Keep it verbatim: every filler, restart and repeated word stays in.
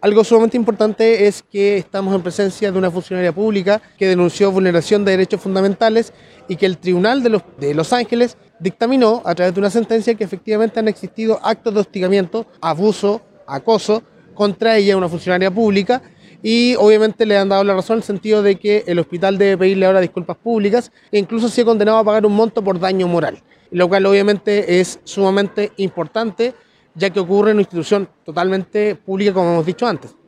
Algo sumamente importante es que estamos en presencia de una funcionaria pública que denunció vulneración de derechos fundamentales y que el Tribunal de los, de Los Ángeles dictaminó a través de una sentencia que efectivamente han existido actos de hostigamiento, abuso, acoso contra ella, una funcionaria pública, y obviamente le han dado la razón en el sentido de que el hospital debe pedirle ahora disculpas públicas e incluso se ha condenado a pagar un monto por daño moral, lo cual obviamente es sumamente importante, ya que ocurre en una institución totalmente pública, como hemos dicho antes.